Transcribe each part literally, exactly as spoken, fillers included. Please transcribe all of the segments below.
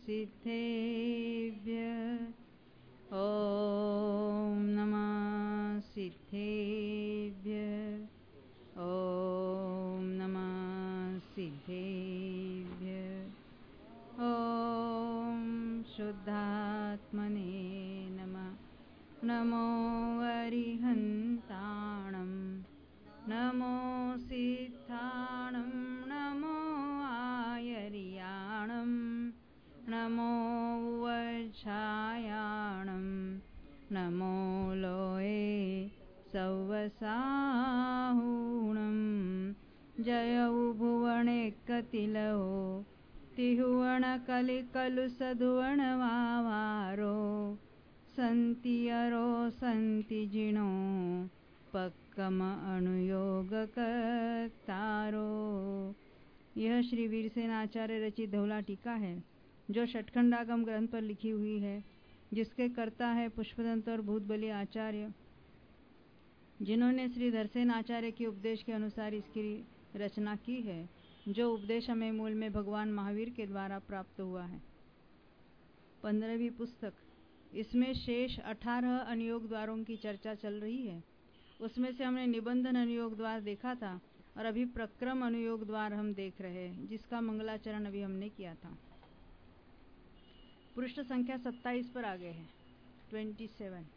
सिद्धेभ्यः ॐ नमः सिद्धेभ्यः ॐ नमः सिद्धेभ्यः ॐ शुद्धात्मने नमः। नमो अरिहन्ताणं नमो सिद्धाणं नमो आयर्याणं नमो वज्रायाणं नमो लोये सौवसाहुणं जय भुवनेकतिलो तिहुवणकलिकलुसधुवणवावारो संति अरो संति जिणो पक्कम अनुयोगकर्तारो। यह श्री वीरसेन आचार्य रचित धौला टीका है जो षटखंडागम ग्रंथ पर लिखी हुई है, जिसके कर्ता है पुष्पदंत और भूतबली आचार्य, जिन्होंने श्री धरसेन आचार्य के उपदेश के अनुसार इसकी रचना की है, जो उपदेश हमें मूल में भगवान महावीर के द्वारा प्राप्त हुआ है। पंद्रहवीं पुस्तक। इसमें शेष अठारह अनुयोग द्वारों की चर्चा चल रही है। उसमें से हमने निबंधन अनुयोग द्वार देखा था और अभी प्रक्रम अनुयोग द्वार हम देख रहे हैं, जिसका मंगलाचरण अभी हमने किया था। पृष्ठ संख्या सत्ताईस पर आ गए हैं। Twenty seven.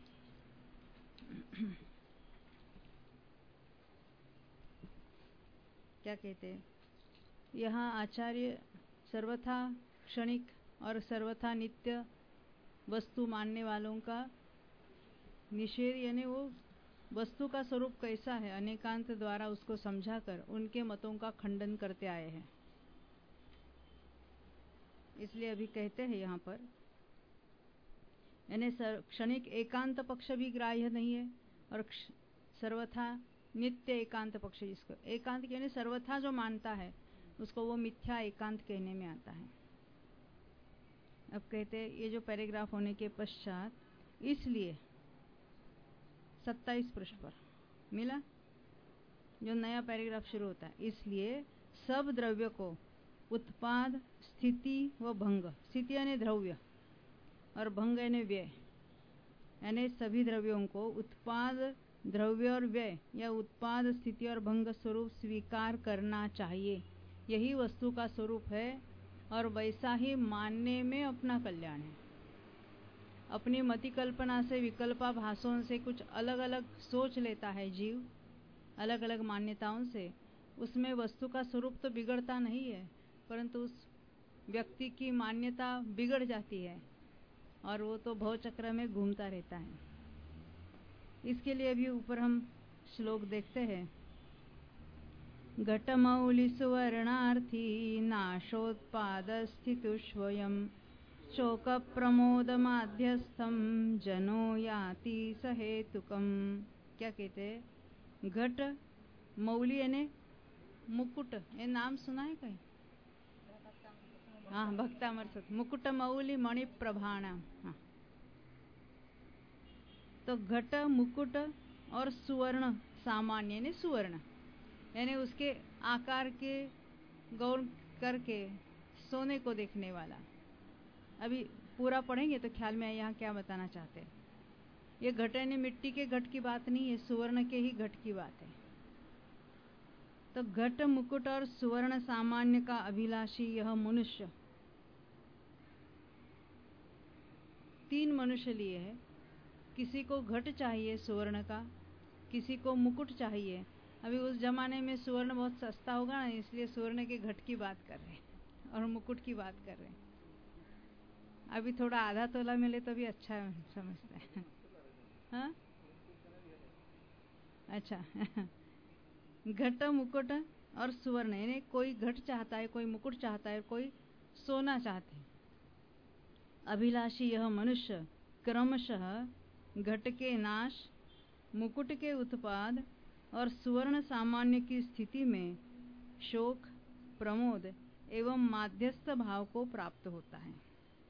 क्या कहते हैं यहाँ? आचार्य सर्वथा क्षणिक और सर्वथा नित्य वस्तु मानने वालों का निषेध, यानी वो वस्तु का स्वरूप कैसा है, अनेकांत द्वारा उसको समझाकर उनके मतों का खंडन करते आए हैं। इसलिए अभी कहते हैं यहाँ पर, यानी क्षणिक एकांत पक्ष भी ग्राह्य नहीं है और सर्वथा नित्य एकांत पक्ष, जिसको एकांत यानी सर्वथा जो मानता है उसको वो मिथ्या एकांत कहने में आता है। अब कहते हैं ये जो पैराग्राफ होने के पश्चात, इसलिए सत्ताईस पृष्ठ पर मिला जो नया पैराग्राफ शुरू होता है। इसलिए सब द्रव्य को उत्पाद, स्थिति व भंग, स्थिति यानी द्रव्य और भंग यानी व्यय, यानी सभी द्रव्यों को उत्पाद, द्रव्य और व्यय या उत्पाद, स्थिति और भंग स्वरूप स्वीकार करना चाहिए। यही वस्तु का स्वरूप है और वैसा ही मानने में अपना कल्याण है। अपनी मति कल्पना से, विकल्पाभासों से कुछ अलग अलग सोच लेता है जीव, अलग अलग मान्यताओं से, उसमें वस्तु का स्वरूप तो बिगड़ता नहीं है, परंतु उस व्यक्ति की मान्यता बिगड़ जाती है और वो तो भवचक्र में घूमता रहता है। इसके लिए भी ऊपर हम श्लोक देखते हैं। घटमौलि सुवर्णार्थी नाशोत्पादस्थितुष्वयं शोक प्रमोद माध्यस्थम जनो याति सहेतुकम। क्या कहते हैं? घट मौली यानी मुकुट, ये नाम सुना है कहीं? हाँ, भक्तामर सत मुकुट मौली मणि प्रभाणम। हाँ, तो घट, मुकुट और सुवर्ण सामान्य यानी सुवर्ण, यानी उसके आकार के गौर करके सोने को देखने वाला। अभी पूरा पढ़ेंगे तो ख्याल में आए यहाँ क्या बताना चाहते हैं। ये घट यानी मिट्टी के घट की बात नहीं है, सुवर्ण के ही घट की बात है। तो घट, मुकुट और सुवर्ण सामान्य का अभिलाषी यह मनुष्य, तीन मनुष्य लिए है। किसी को घट चाहिए सुवर्ण का, किसी को मुकुट चाहिए। अभी उस जमाने में सुवर्ण बहुत सस्ता होगा ना, इसलिए सुवर्ण के घट की बात कर रहे हैं और मुकुट की बात कर रहे हैं। अभी थोड़ा आधा तोला मिले तो भी अच्छा है, समझते हैं। हाँ, अच्छा। घट, मुकुट और सुवर्ण, यानी कोई घट चाहता है, कोई मुकुट चाहता है, कोई सोना चाहते हैं। अभिलाषी यह मनुष्य क्रमशः घट के नाश, मुकुट के उत्पाद और सुवर्ण सामान्य की स्थिति में शोक, प्रमोद एवं माध्यस्थ भाव को प्राप्त होता है।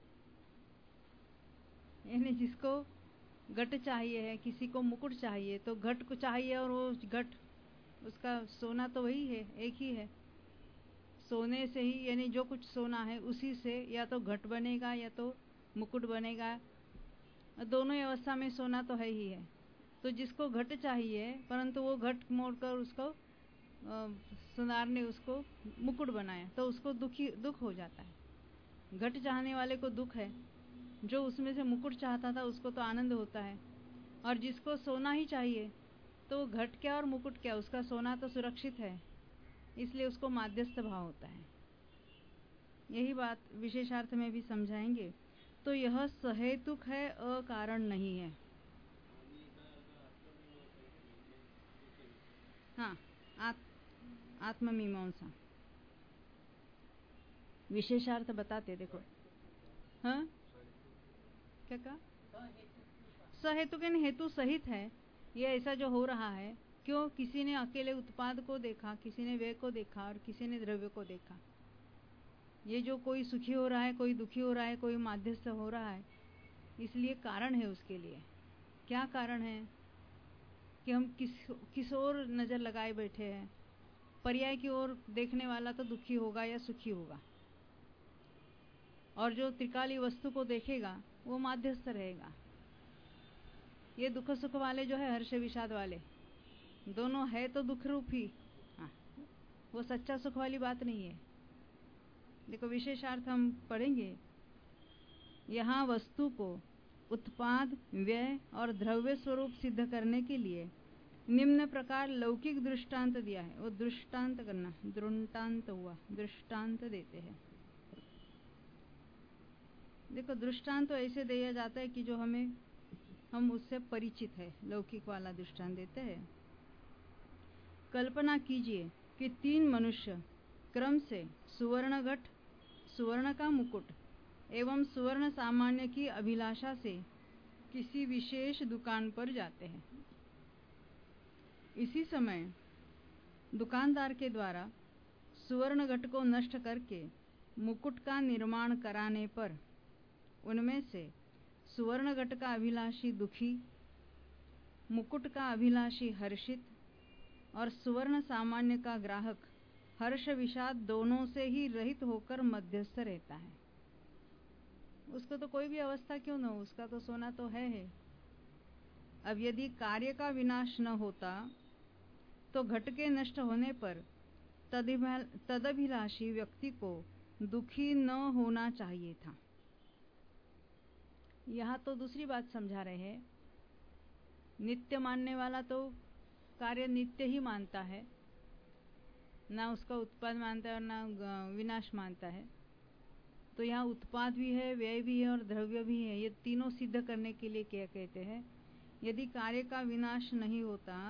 यानी जिसको घट चाहिए है, किसी को मुकुट चाहिए, तो घट को चाहिए और वो घट, उसका सोना तो वही है, एक ही है। सोने से ही, यानी जो कुछ सोना है उसी से या तो घट बनेगा या तो मुकुट बनेगा। दोनों ही अवस्था में सोना तो है ही है। तो जिसको घट चाहिए परंतु वो घट मोड़कर उसको सुनार ने उसको मुकुट बनाया तो उसको दुखी दुख हो जाता है। घट चाहने वाले को दुख है, जो उसमें से मुकुट चाहता था उसको तो आनंद होता है। और जिसको सोना ही चाहिए तो घट क्या और मुकुट क्या, उसका सोना तो सुरक्षित है, इसलिए उसको माध्यस्थ भाव होता है। यही बात विशेषार्थ में भी समझाएंगे। तो यह सहेतुक है, अकारण नहीं है। हाँ, आत, आत्ममीमांसा विशेषार्थ बताते देखो। हाँ, क्या कहा? सहेतुक यानी हेतु सहित है। ये ऐसा जो हो रहा है, क्यों? किसी ने अकेले उत्पाद को देखा, किसी ने व्यय को देखा और किसी ने द्रव्य को देखा। ये जो कोई सुखी हो रहा है, कोई दुखी हो रहा है, कोई माध्यस्थ हो रहा है, इसलिए कारण है उसके लिए। क्या कारण है? कि हम किस किस ओर नजर लगाए बैठे हैं। पर्याय की ओर देखने वाला तो दुखी होगा या सुखी होगा, और जो त्रिकाली वस्तु को देखेगा वो माध्यस्थ रहेगा। ये दुख सुख वाले जो है, हर्ष विषाद वाले, दोनों है तो दुख रूप ही। हाँ, वो सच्चा सुख वाली बात नहीं है। देखो विशेषार्थ हम पढ़ेंगे। यहाँ वस्तु को उत्पाद, व्यय और द्रव्य स्वरूप सिद्ध करने के लिए निम्न प्रकार लौकिक दृष्टांत दिया है। वो दृष्टांत करना, दृष्टांत हुआ, दृष्टांत देते हैं। देखो दृष्टांत तो ऐसे दिया जाता है कि जो हमें हम उससे परिचित है। लौकिक वाला दृष्टांत देते हैं। कल्पना कीजिए कि तीन मनुष्य क्रम से सुवर्ण घट, सुवर्ण का मुकुट एवं सुवर्ण सामान्य की अभिलाषा से किसी विशेष दुकान पर जाते हैं। इसी समय दुकानदार के द्वारा सुवर्ण घट को नष्ट करके मुकुट का निर्माण कराने पर उनमें से सुवर्ण घट का अभिलाषी दुखी, मुकुट का अभिलाषी हर्षित और सुवर्ण सामान्य का ग्राहक हर्ष विषाद दोनों से ही रहित होकर मध्यस्थ रहता है। उसको तो कोई भी अवस्था क्यों न हो, उसका तो सोना तो है है। अब यदि कार्य का विनाश न होता तो घट के नष्ट होने पर तदभिलाषी व्यक्ति को दुखी न होना चाहिए था। यहाँ तो दूसरी बात समझा रहे हैं। नित्य मानने वाला तो कार्य नित्य ही मानता है, ना उसका उत्पाद मानता है और ना विनाश मानता है। तो यहाँ उत्पाद भी है, व्यय भी है और द्रव्य भी है। ये तीनों सिद्ध करने के लिए क्या कहते हैं, यदि कार्य का विनाश नहीं होता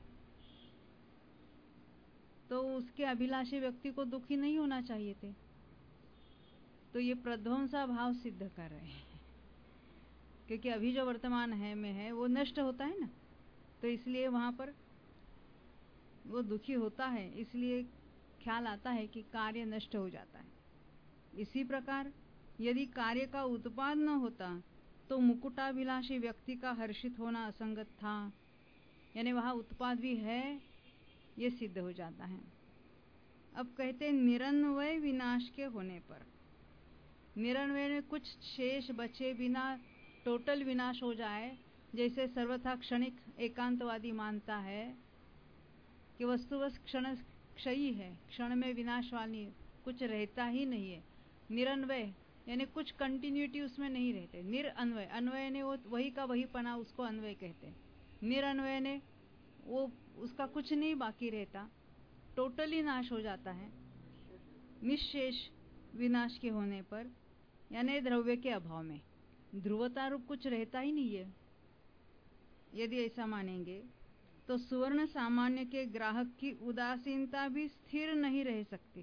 तो उसके अभिलाषी व्यक्ति को दुखी नहीं होना चाहिए थे। तो ये प्रध्वंसा भाव सिद्ध कर रहे हैं, क्योंकि अभी जो वर्तमान है में है वो नष्ट होता है ना, तो इसलिए वहां पर वो दुखी होता है। इसलिए ख्याल आता है कि कार्य नष्ट हो जाता है। इसी प्रकार यदि कार्य का उत्पाद न होता तो मुकुटाभिलाषी व्यक्ति का हर्षित होना असंगत था, यानी वहां उत्पाद भी है, ये सिद्ध हो जाता है। अब कहते हैं निरन्वय विनाश के होने पर, निरन्वय में कुछ शेष बचे बिना टोटल विनाश हो जाए, जैसे सर्वथा क्षणिक एकांतवादी मानता है कि वस्तुवश क्षण क्षयी है, क्षण में विनाश वाली, कुछ रहता ही नहीं है। निरन्वय यानी कुछ कंटिन्यूटी उसमें नहीं रहते। निरअन्वय, अन्वय ने वो वही का वही पना, उसको अन्वय कहते हैं। निरअन्वय ने वो उसका कुछ नहीं बाकी रहता, टोटली नाश हो जाता है। निशेष विनाश के होने पर यानी द्रव्य के अभाव में ध्रुवता रूप कुछ रहता ही नहीं है। यदि ऐसा मानेंगे तो सुवर्ण सामान्य के ग्राहक की उदासीनता भी स्थिर नहीं रह सकती।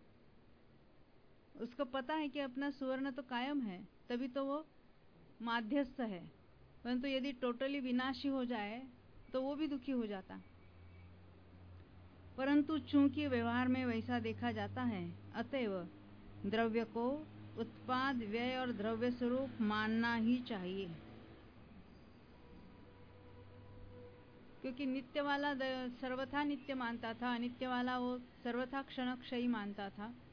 उसको पता है कि अपना सुवर्ण तो कायम है, तभी तो वो माध्यस्थ है। परंतु यदि टोटली विनाशी हो जाए तो वो भी दुखी हो जाता। परंतु चूंकि व्यवहार में वैसा देखा जाता है, अतएव द्रव्य को उत्पाद, व्यय और द्रव्य स्वरूप मानना ही चाहिए। क्योंकि नित्य वाला सर्वथा नित्य मानता था, अनित्य वाला वो सर्वथा क्षण क्षयी मानता था।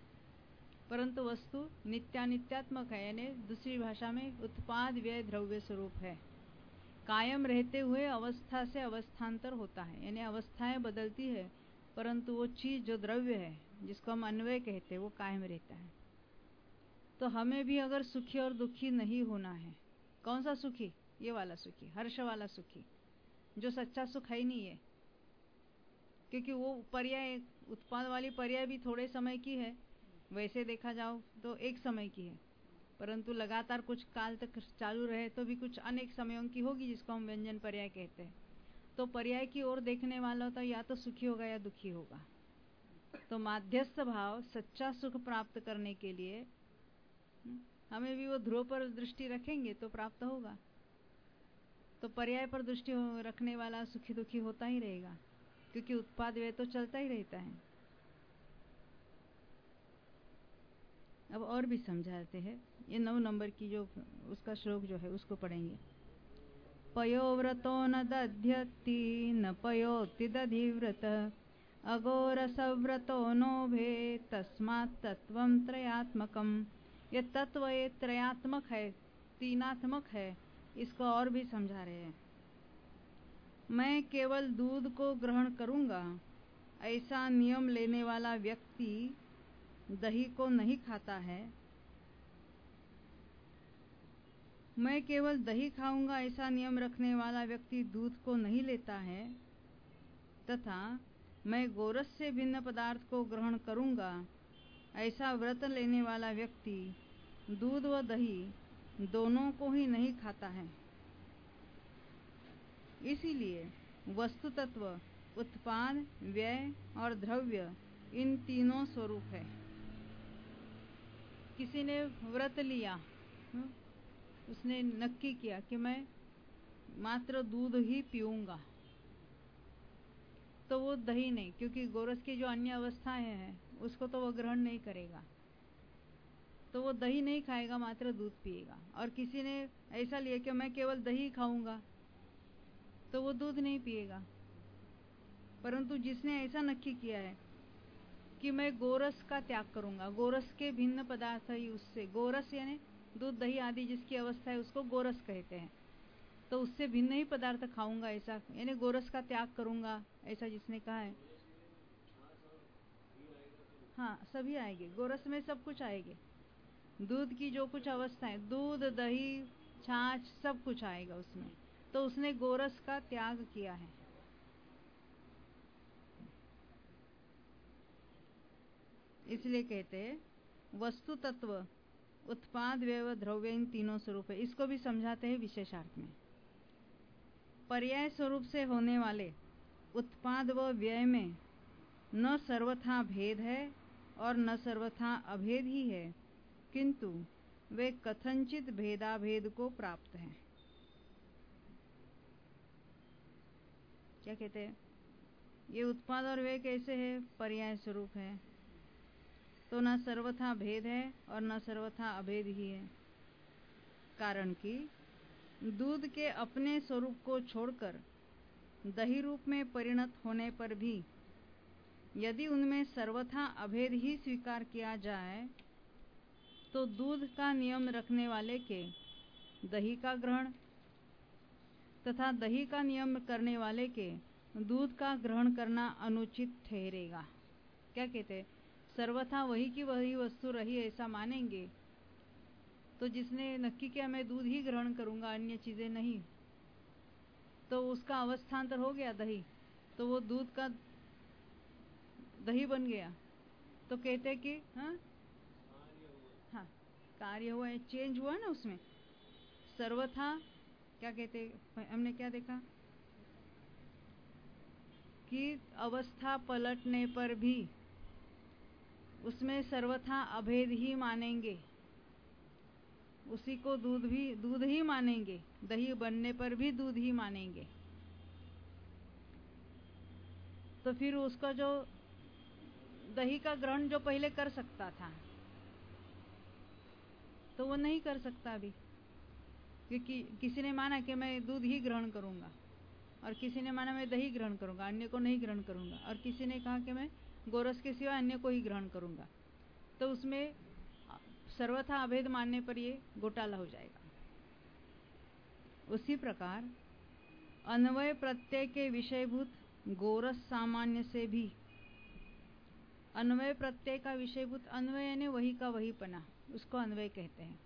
परंतु वस्तु नित्यानित्यात्मक है, यानी दूसरी भाषा में उत्पाद व्यय द्रव्य स्वरूप है। कायम रहते हुए अवस्था से अवस्थांतर होता है, यानी अवस्थाएं बदलती है, परंतु वो चीज जो द्रव्य है जिसको हम अन्वय कहते हैं वो कायम रहता है। तो हमें भी अगर सुखी और दुखी नहीं होना है, कौन सा सुखी? ये वाला सुखी, हर्ष वाला सुखी, जो सच्चा सुख है ही नहीं है, क्योंकि वो पर्याय, उत्पाद वाली पर्याय भी थोड़े समय की है, वैसे देखा जाओ तो एक समय की है, परंतु लगातार कुछ काल तक चालू रहे तो भी कुछ अनेक समयों की होगी, जिसको हम व्यंजन पर्याय कहते हैं। तो पर्याय की ओर देखने वाला तो या तो सुखी होगा या दुखी होगा। तो माध्यस्थ भाव सच्चा सुख प्राप्त करने के लिए हमें भी वो ध्रुव पर दृष्टि रखेंगे तो प्राप्त होगा। तो पर्याय पर दृष्टि रखने वाला सुखी दुखी होता ही रहेगा, क्योंकि उत्पाद व्यय तो चलता ही रहता है। अब और भी समझाते हैं, ये नौ नंबर की जो उसका श्लोक जो है उसको पढ़ेंगे। पयोव्रतो न दध्यति न पयोति दधिव्रत अघोरसव्रतो नोभे तस्मात् तत्वं त्रयात्मकम्। ये तत्व ये त्रयात्मक है, तीनात्मक है, इसको और भी समझा रहे हैं। मैं केवल दूध को ग्रहण करूंगा ऐसा नियम लेने वाला व्यक्ति दही को नहीं खाता है। मैं केवल दही खाऊंगा ऐसा नियम रखने वाला व्यक्ति दूध को नहीं लेता है, तथा मैं गोरस से भिन्न पदार्थ को ग्रहण करूंगा ऐसा व्रत लेने वाला व्यक्ति दूध व दही दोनों को ही नहीं खाता है। इसीलिए वस्तु तत्व, उत्पाद, व्यय और द्रव्य इन तीनों स्वरूप है। किसी ने व्रत लिया, उसने नक्की किया कि मैं मात्र दूध ही पीऊंगा, तो वो दही नहीं, क्योंकि गोरस की जो अन्य अवस्थाएं हैं उसको तो वो ग्रहण नहीं करेगा, तो वो दही नहीं खाएगा, मात्र दूध पिएगा। और किसी ने ऐसा लिया कि मैं केवल दही खाऊंगा, तो वो दूध नहीं पिएगा। परंतु जिसने ऐसा नक्की किया है कि मैं गोरस का त्याग करूंगा, गोरस के भिन्न पदार्थ ही उससे, गोरस यानी दूध दही आदि जिसकी अवस्था है उसको गोरस कहते हैं, तो उससे भिन्न ही पदार्थ खाऊंगा ऐसा, यानी गोरस का त्याग करूंगा ऐसा जिसने कहा है। हाँ, सभी आएंगे, गोरस में सब कुछ आएंगे, दूध की जो कुछ अवस्थाएं, दूध दही छाछ सब कुछ आएगा उसमें, तो उसने गोरस का त्याग किया है। इसलिए कहते हैं वस्तु तत्व, उत्पाद, व्यय, द्रव्य इन तीनों स्वरूप है। इसको भी समझाते हैं विशेषार्थ में। पर्याय स्वरूप से होने वाले उत्पाद व व्यय में न सर्वथा भेद है और न सर्वथा अभेद ही है, किंतु वे कथनचित भेदाभेद को प्राप्त हैं। क्या कहते हैं? ये उत्पाद और व्यय कैसे है? पर्याय स्वरूप है, तो न सर्वथा भेद है और न सर्वथा अभेद ही है। कारण कि दूध के अपने स्वरूप को छोड़कर दही रूप में परिणत होने पर भी यदि उनमें सर्वथा अभेद ही स्वीकार किया जाए, तो दूध का नियम रखने वाले के दही का ग्रहण तथा दही का नियम करने वाले के दूध का ग्रहण करना अनुचित ठहरेगा। क्या कहते हैं? सर्वथा वही की वही वस्तु रही ऐसा मानेंगे, तो जिसने नक्की किया मैं दूध ही ग्रहण करूंगा अन्य चीजें नहीं, तो उसका अवस्थांतर हो गया दही, तो वो दूध का दही बन गया। तो कहते कि हाँ हाँ कार्य हुआ, चेंज हुआ ना उसमें। सर्वथा क्या कहते, हमने क्या देखा कि अवस्था पलटने पर भी उसमें सर्वथा अभेद ही मानेंगे, उसी को दूध भी दूध ही मानेंगे, दही बनने पर भी दूध ही मानेंगे। तो फिर उसका जो दही का ग्रहण जो पहले कर सकता था, तो वो नहीं कर सकता अभी, क्योंकि किसी ने माना कि मैं दूध ही ग्रहण करूंगा और किसी ने माना मैं दही ग्रहण करूंगा, अन्य को नहीं ग्रहण करूंगा, और किसी ने कहा कि मैं गोरस के सिवा अन्य को ही ग्रहण करूंगा। तो उसमें सर्वथा अभेद मानने पर ये घोटाला हो जाएगा। उसी प्रकार अन्वय प्रत्यय के विषयभूत गोरस सामान्य से भी, अन्वय प्रत्यय का विषयभूत, अन्वय यानी वही का वही पना, उसको अन्वय कहते हैं।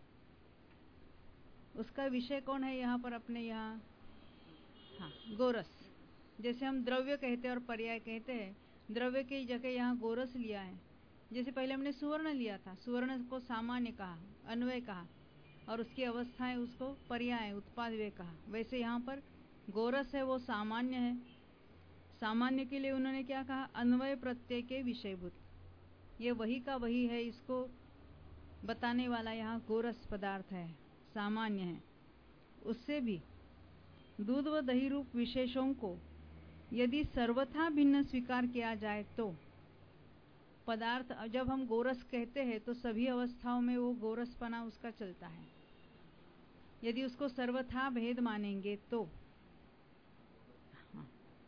उसका विषय कौन है यहाँ पर अपने यहाँ? हाँ, गोरस। जैसे हम द्रव्य कहते हैं और पर्याय कहते हैं, द्रव्य की जगह यहाँ गोरस लिया है। जैसे पहले हमने सुवर्ण लिया था, सुवर्ण को सामान्य कहा, अन्वय कहा, और उसकी अवस्थाएं उसको पर्याय, उत्पाद वे कहा। वैसे यहाँ पर गोरस है वो सामान्य है। सामान्य के लिए उन्होंने क्या कहा? अन्वय प्रत्यय के विषयभूत, ये वही का वही है, इसको बताने वाला यहाँ गोरस पदार्थ है, सामान्य है। उससे भी दूध व दही रूप विशेषों को यदि सर्वथा भिन्न स्वीकार किया जाए तो पदार्थ, जब हम गोरस कहते हैं तो सभी अवस्थाओं में वो गोरसपना उसका चलता है। यदि उसको सर्वथा भेद मानेंगे तो हाँ,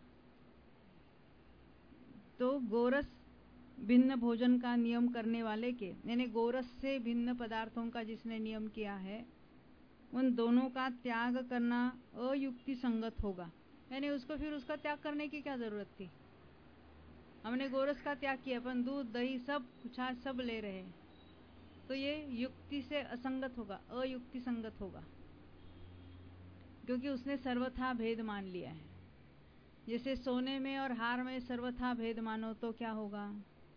तो गोरस भिन्न भोजन का नियम करने वाले के, यानी गोरस से भिन्न पदार्थों का जिसने नियम किया है, उन दोनों का त्याग करना अयुक्ति संगत होगा। यानी उसको फिर उसका त्याग करने की क्या जरूरत थी? हमने गोरस का त्याग किया, अपन दूध दही सब छाछ सब ले रहे हैं, तो ये युक्ति से असंगत होगा, अयुक्ति संगत होगा, क्योंकि उसने सर्वथा भेद मान लिया है। जैसे सोने में और हार में सर्वथा भेद मानो तो क्या होगा?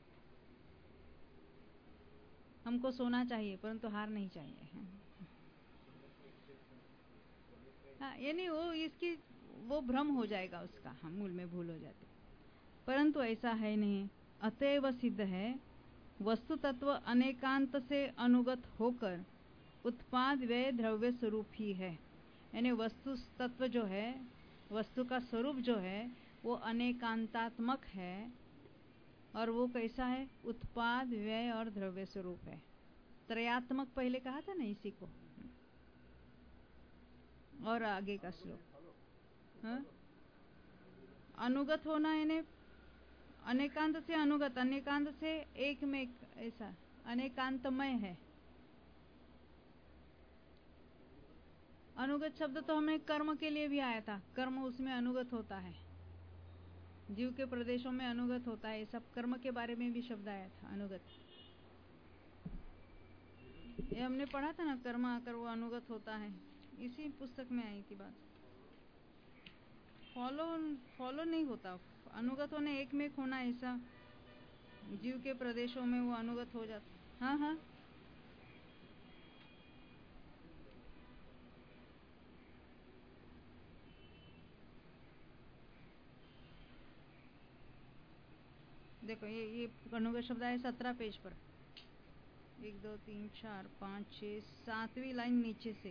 हमको सोना चाहिए परंतु हार नहीं चाहिए। हाँ, यानी वो इसकी वो भ्रम हो जाएगा उसका, हम मूल में भूल हो जाते। परंतु ऐसा है नहीं। अतएव सिद्ध है वस्तु तत्व अनेकांत से अनुगत होकर उत्पाद व्यय द्रव्य स्वरूप ही है। यानी वस्तु तत्व जो है, वस्तु का स्वरूप जो है, वो अनेकांतात्मक है, और वो कैसा है? उत्पाद व्यय और द्रव्य स्वरूप है। त्रयात्मक पहले कहा था ना इसी को। और आगे का श्लोक, हाँ? अनुगत होना यानी अनेकांत से अनुगत, अनेकांत से एक में एक, ऐसा अनेकांतमय है। अनुगत शब्द तो हमें कर्म के लिए भी आया था, कर्म उसमें अनुगत होता है, जीव के प्रदेशों में अनुगत होता है, सब कर्म के बारे में भी शब्द आया था, अनुगत। ये हमने पढ़ा था ना, कर्म आकर वो अनुगत होता है, इसी पुस्तक में आई थी बात। फॉलो फॉलो नहीं होता, अनुगत होने एक में एक होना, ऐसा जीव के प्रदेशों में वो अनुगत हो जाता। हाँ हाँ, देखो ये ये अनुगत शब्द है सत्रह पेज पर, एक दो तीन चार पाँच छः सातवीं लाइन नीचे से।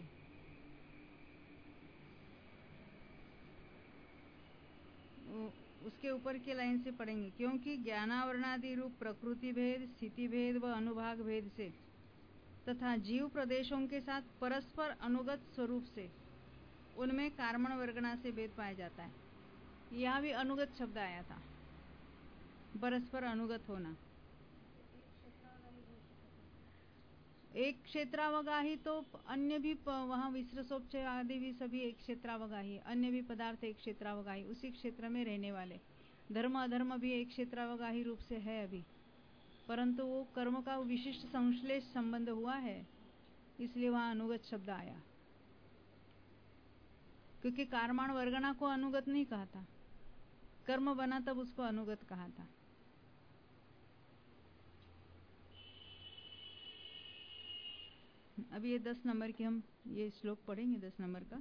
उसके ऊपर की लाइन से पढ़ेंगे। क्योंकि ज्ञानावरणादि रूप प्रकृति भेद, स्थिति भेद व अनुभाग भेद से तथा जीव प्रदेशों के साथ परस्पर अनुगत स्वरूप से उनमें कार्मण वर्गणा से भेद पाया जाता है। यहाँ भी अनुगत शब्द आया था, परस्पर अनुगत होना। एक क्षेत्रावगाही तो अन्य भी, वहाँ विश्रसोपचय आदि भी सभी एक क्षेत्रावगाही, अन्य भी पदार्थ एक क्षेत्रावगाही, उसी क्षेत्र में रहने वाले। धर्म अधर्म भी एक क्षेत्रावगाही रूप से है अभी, परंतु वो कर्म का विशिष्ट संश्लेष संबंध हुआ है, इसलिए वहाँ अनुगत शब्द आया। क्योंकि कार्माण वर्गणा को अनुगत नहीं कहा था, कर्म बना तब उसको अनुगत कहा था। अभी ये दस नंबर की हम ये श्लोक पढ़ेंगे, दस नंबर का।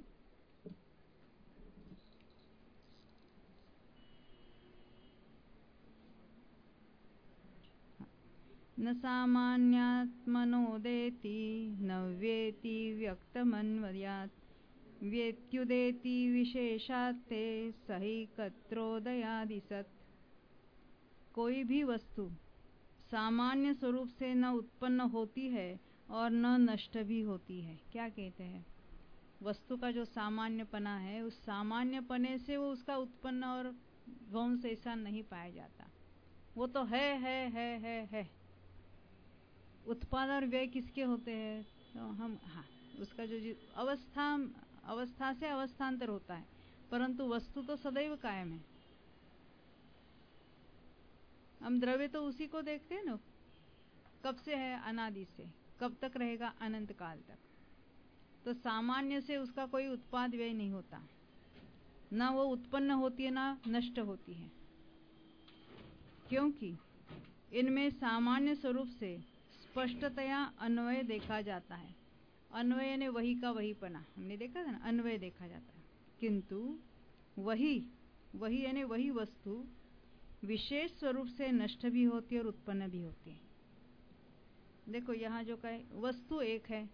न सामान्यात्मनोदेति न वेति व्यक्तमन्वयात् वेत्युदेति विशेषात्ते सही कत्रोदयादि सत्। कोई भी वस्तु सामान्य स्वरूप से न उत्पन्न होती है और न नष्ट भी होती है। क्या कहते हैं? वस्तु का जो सामान्यपना है, उस सामान्यपने से वो उसका उत्पन्न और ध्वंस ऐसा नहीं पाया जाता। वो तो है है है है है उत्पाद और व्यय किसके होते हैं? तो हम हाँ उसका जो अवस्था अवस्था से अवस्थांतर होता है, परंतु वस्तु तो सदैव कायम है। हम द्रव्य तो उसी को देखते हैं ना, कब से है? अनादि से। कब तक रहेगा? अनंत काल तक। तो सामान्य से उसका कोई उत्पाद व्यय नहीं होता, ना वो उत्पन्न होती है ना नष्ट होती है, क्योंकि इनमें सामान्य स्वरूप से स्पष्टतया अन्वय देखा जाता है। अन्वय ने वही का वही पना, हमने देखा था ना, अन्वय देखा जाता है। किंतु वही वही यानी वही वस्तु विशेष स्वरूप से नष्ट भी होती है और उत्पन्न भी होती है। देखो यहाँ जो कहे वस्तु एक है,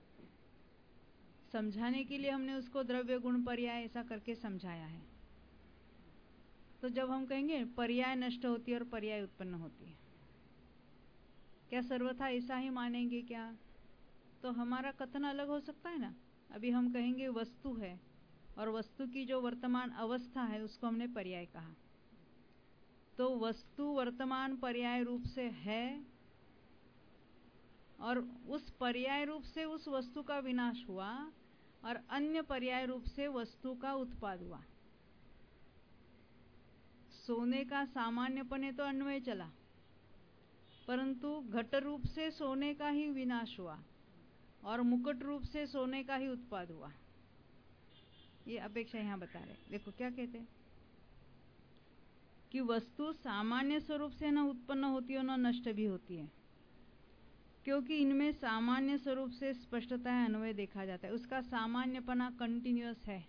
समझाने के लिए हमने उसको द्रव्य गुण पर्याय ऐसा करके समझाया है। तो जब हम कहेंगे पर्याय नष्ट होती है और पर्याय उत्पन्न होती है, क्या सर्वथा ऐसा ही मानेंगे क्या? तो हमारा कथन अलग हो सकता है ना। अभी हम कहेंगे वस्तु है और वस्तु की जो वर्तमान अवस्था है उसको हमने पर्याय कहा, तो वस्तु वर्तमान पर्याय रूप से है और उस पर्याय रूप से उस वस्तु का विनाश हुआ और अन्य पर्याय रूप से वस्तु का उत्पाद हुआ। सोने का सामान्यपने तो अन्वय चला, परंतु घट रूप से सोने का ही विनाश हुआ और मुकुट रूप से सोने का ही उत्पाद हुआ। ये अपेक्षा यहां बता रहे। देखो क्या कहते हैं कि वस्तु सामान्य स्वरूप से न उत्पन्न होती है न नष्ट भी होती है, क्योंकि इनमें सामान्य स्वरूप से स्पष्टता है, अन्वय देखा जाता है, उसका सामान्यपना कंटिन्यूअस है।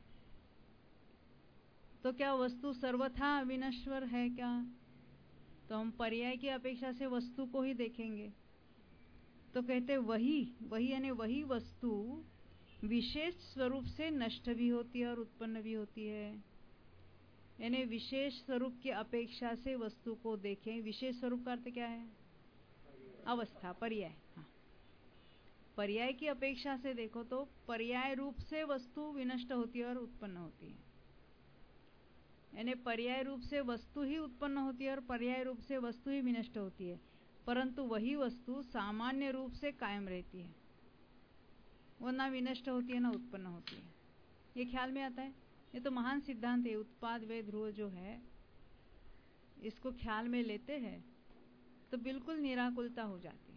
तो क्या वस्तु सर्वथा विनश्वर है क्या? तो हम पर्याय की अपेक्षा से वस्तु को ही देखेंगे। तो कहते वही वही यानी वही वस्तु विशेष स्वरूप से नष्ट भी होती है और उत्पन्न भी होती है। यानी विशेष स्वरूप की अपेक्षा से वस्तु को देखें। विशेष स्वरूप का अर्थ क्या है? अवस्था, पर्याय। हाँ, पर्याय की अपेक्षा से देखो तो पर्याय रूप से वस्तु विनष्ट होती है और उत्पन्न होती है। यानी पर्याय रूप से वस्तु ही उत्पन्न होती है और पर्याय रूप से वस्तु ही विनष्ट होती है, परंतु वही वस्तु सामान्य रूप से कायम रहती है, वो ना विनष्ट होती है ना उत्पन्न होती है। ये ख्याल में आता है? ये तो महान सिद्धांत है। उत्पाद व्यय ध्रुव जो है, इसको ख्याल में लेते हैं तो बिल्कुल निराकुलता हो जाती है,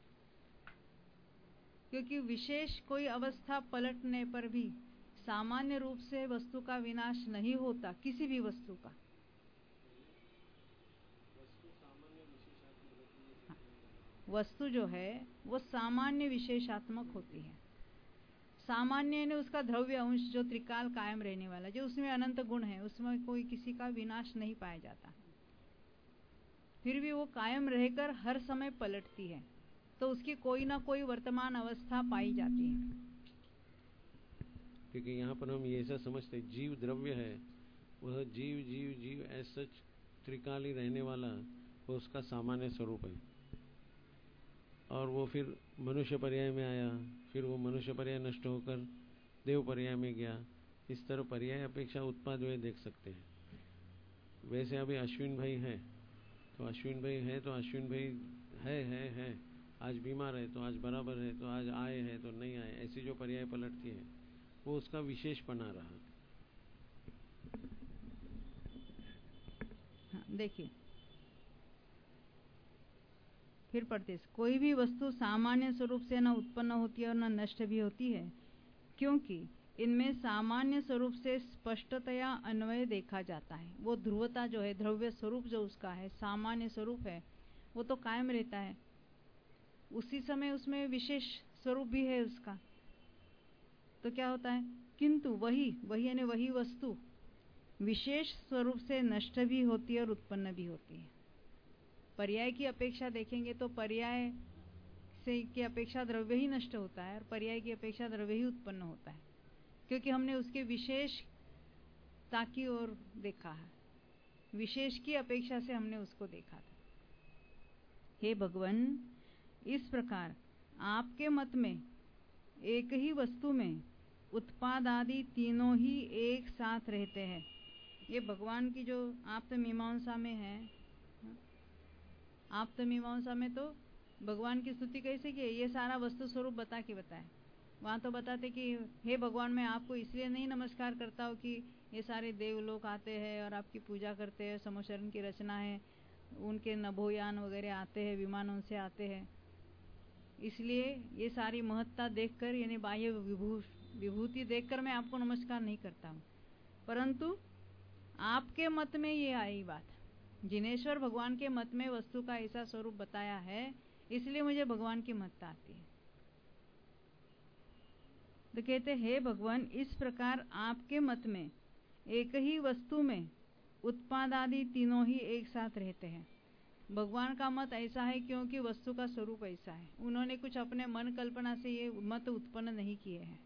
क्योंकि विशेष कोई अवस्था पलटने पर भी सामान्य रूप से वस्तु का विनाश नहीं होता, किसी भी वस्तु का। हाँ, वस्तु जो है वो सामान्य विशेषात्मक होती है। सामान्य ने उसका द्रव्य अंश जो त्रिकाल कायम रहने वाला, जो उसमें अनंत गुण है, उसमें कोई किसी का विनाश नहीं पाया जाता, फिर भी वो कायम रहकर हर समय पलटती है, तो उसकी कोई ना कोई वर्तमान अवस्था पाई जाती है। क्योंकि यहाँ पर हम ये ऐसा समझते जीव द्रव्य है, वह जीव जीव जीव ऐसा त्रिकाली रहने वाला वो उसका सामान्य स्वरूप है, और वो फिर मनुष्य पर्याय में आया, फिर वो मनुष्य पर्याय नष्ट होकर देव पर्याय में गया। इस तरह पर्याय अपेक्षा उत्पाद वे देख सकते हैं। वैसे अभी अश्विन भाई है तो अश्विन भाई है तो अश्विन भाई है है है आज बीमार है तो आज बराबर है, तो आज आए हैं तो नहीं आए, ऐसी जो पर्याय पलटती है वो उसका विशेषपना रहा। हाँ, देखिए फिर पढ़ते, कोई भी वस्तु सामान्य स्वरूप से न उत्पन्न होती है और न नष्ट भी होती है, क्योंकि इनमें सामान्य स्वरूप से स्पष्टतया अन्वय देखा जाता है। वो ध्रुवता जो है, द्रव्य स्वरूप जो उसका है, सामान्य स्वरूप है, वो तो कायम रहता है, उसी समय उसमें विशेष स्वरूप भी है उसका। तो क्या होता है? किंतु वही वही यानी वही वस्तु विशेष स्वरूप से नष्ट भी होती है और उत्पन्न भी होती है। पर्याय की अपेक्षा देखेंगे तो पर्याय से की अपेक्षा द्रव्य ही नष्ट होता है और पर्याय की अपेक्षा द्रव्य ही उत्पन्न होता है, क्योंकि हमने उसके विशेषता की ओर देखा है, विशेष की अपेक्षा से हमने उसको देखा था। हे भगवान, इस प्रकार आपके मत में एक ही वस्तु में उत्पाद आदि तीनों ही एक साथ रहते हैं। ये भगवान की जो आप्त मीमांसा में है, आप्त मीमांसा में तो भगवान की स्तुति कैसे की? ये सारा वस्तु स्वरूप बता के बताए। वहां तो बताते कि हे भगवान, मैं आपको इसलिए नहीं नमस्कार करता हूँ कि ये सारे देव लोग आते हैं और आपकी पूजा करते हैं, समोशरण की रचना है, उनके नभोयान वगैरह आते हैं, विमानों से आते हैं, इसलिए ये सारी महत्ता देखकर, यानी बाह्य विभू विभूति देखकर मैं आपको नमस्कार नहीं करता हूँ। परंतु आपके मत में ये आई बात, जिनेश्वर भगवान के मत में वस्तु का ऐसा स्वरूप बताया है, इसलिए मुझे भगवान की महत्ता आती है। तो कहते हे भगवान, इस प्रकार आपके मत में एक ही वस्तु में उत्पाद आदि तीनों ही एक साथ रहते हैं। भगवान का मत ऐसा है क्योंकि वस्तु का स्वरूप ऐसा है। उन्होंने कुछ अपने मन कल्पना से ये मत उत्पन्न नहीं किए हैं।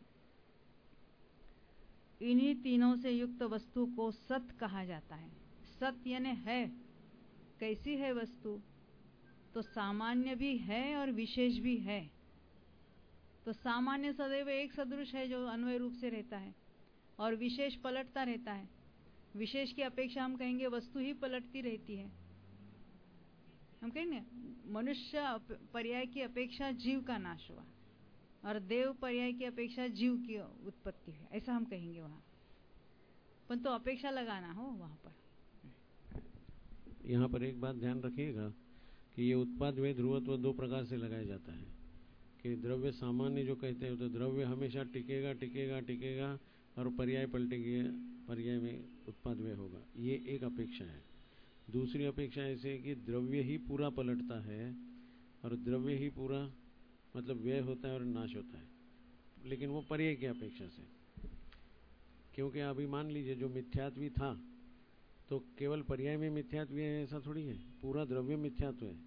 इन्हीं तीनों से युक्त वस्तु को सत कहा जाता है। सत यानी है। कैसी है वस्तु? तो सामान्य भी है और विशेष भी है। तो सामान्य सदैव एक सदृश है जो अन्वय रूप से रहता है, और विशेष पलटता रहता है। विशेष की अपेक्षा हम कहेंगे वस्तु ही पलटती रहती है। हम कहेंगे मनुष्य पर्याय की अपेक्षा जीव का नाश हुआ, और देव पर्याय की अपेक्षा जीव की उत्पत्ति है, ऐसा हम कहेंगे वहां। पर तो अपेक्षा लगाना हो वहां पर। यहाँ पर एक बात ध्यान रखिएगा कि ये उत्पाद वे ध्रुवत्व दो प्रकार से लगाया जाता है। कि द्रव्य सामान्य जो कहते हैं तो द्रव्य हमेशा टिकेगा टिकेगा टिकेगा और पर्याय पलटेगी, पर्याय में उत्पाद वे होगा, ये एक अपेक्षा है। दूसरी अपेक्षा ऐसे है कि द्रव्य ही पूरा पलटता है और द्रव्य ही पूरा मतलब व्यय होता है और नाश होता है, लेकिन वो पर्याय की अपेक्षा से। क्योंकि अभी मान लीजिए जो मिथ्यात्व था तो केवल पर्याय में मिथ्यात्व है ऐसा थोड़ी है, पूरा द्रव्य मिथ्यात्व है।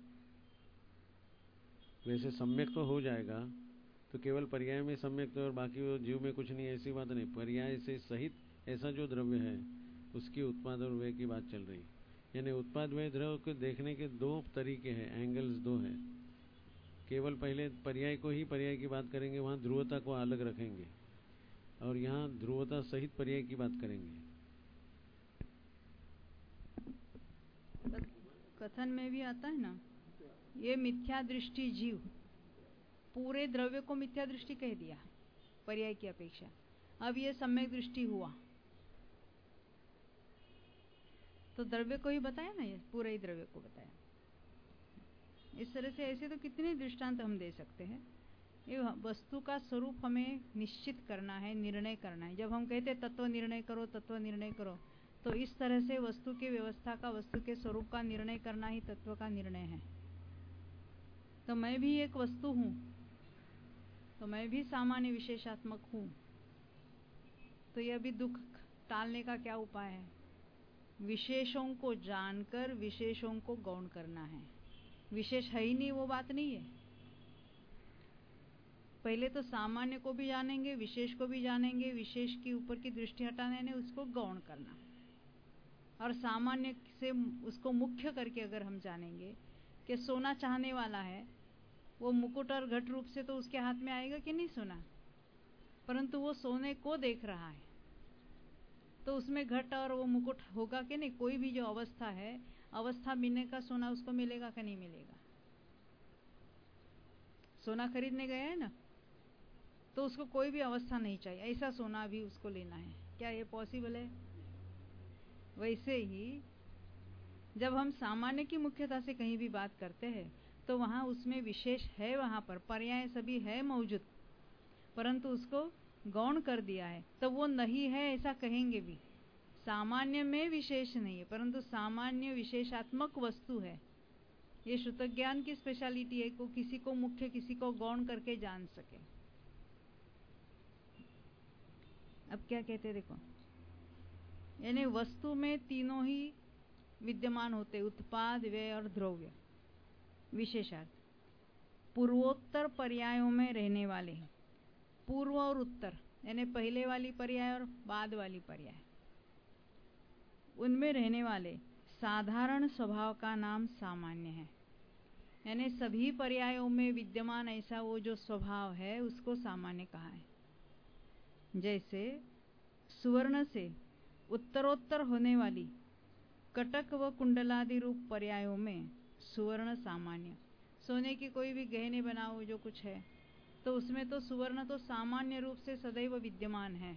वैसे सम्यक तो हो जाएगा, तो केवल पर्याय में सम्यक तो और बाकी वो जीव में कुछ नहीं, ऐसी बात नहीं। पर्याय से सहित ऐसा जो द्रव्य है उसकी उत्पाद और व्यय की बात चल रही। यानी उत्पाद व्यय द्रव्य को देखने के दो तरीके हैं, एंगल्स दो है। केवल पहले पर्याय को ही पर्याय की बात करेंगे, वहां ध्रुवता को अलग रखेंगे, और यहाँ ध्रुवता सहित पर्याय की बात करेंगे। कथन में भी आता है ना, ये मिथ्या दृष्टि जीव, पूरे द्रव्य को मिथ्या दृष्टि कह दिया पर्याय की अपेक्षा। अब ये सम्यक दृष्टि हुआ तो द्रव्य को ही बताया ना, ये पूरे ही द्रव्य को बताया। इस तरह से ऐसे तो कितने दृष्टांत हम दे सकते हैं। ये वस्तु का स्वरूप हमें निश्चित करना है, निर्णय करना है। जब हम कहते तत्व निर्णय करो, तत्व निर्णय करो, तो इस तरह से वस्तु की व्यवस्था का, वस्तु के स्वरूप का निर्णय करना ही तत्व का निर्णय है। तो मैं भी एक वस्तु हूं, तो मैं भी सामान्य विशेषात्मक हूं। तो यह भी दुख टालने का क्या उपाय है? विशेषों को जानकर विशेषों को गौण करना है। विशेष है ही नहीं, वो बात नहीं है। पहले तो सामान्य को भी जानेंगे, विशेष को भी जानेंगे, विशेष के ऊपर की दृष्टि हटाने ने उसको गौण करना, और सामान्य से उसको मुख्य करके अगर हम जानेंगे कि सोना चाहने वाला है, वो मुकुट और घट रूप से तो उसके हाथ में आएगा कि नहीं सोना, परंतु वो सोने को देख रहा है, तो उसमें घट और वो मुकुट होगा कि नहीं? कोई भी जो अवस्था है, अवस्था मिलने का सोना उसको मिलेगा कि नहीं मिलेगा? सोना खरीदने गया है ना, तो उसको कोई भी अवस्था नहीं चाहिए, ऐसा सोना भी उसको लेना है। क्या ये पॉसिबल है? वैसे ही जब हम सामान्य की मुख्यता से कहीं भी बात करते हैं तो वहां उसमें विशेष है, वहां पर पर्याय सभी है मौजूद, परंतु उसको गौण कर दिया है, तो वो नहीं है ऐसा कहेंगे भी। सामान्य में विशेष नहीं है, परंतु सामान्य विशेषात्मक वस्तु है। ये श्रुत ज्ञान की स्पेशलिटी है, को किसी को मुख्य किसी को गौण करके जान सके। अब क्या कहते देखो, यानी वस्तु में तीनों ही विद्यमान होते, उत्पाद, व्यय और द्रव्य। विशेषार्थ पूर्वोत्तर पर्यायों में रहने वाले हैं। पूर्व और उत्तर यानी पहले वाली पर्याय और बाद वाली पर्याय, उनमें रहने वाले साधारण स्वभाव का नाम सामान्य है। यानी सभी पर्यायों में विद्यमान ऐसा वो जो स्वभाव है उसको सामान्य कहा है। जैसे सुवर्ण से उत्तरोत्तर होने वाली कटक व कुंडलादि रूप पर्यायों में सुवर्ण सामान्य, सोने की कोई भी गहने बनाओ जो कुछ है, तो उसमें तो सुवर्ण तो सामान्य रूप से सदैव विद्यमान है,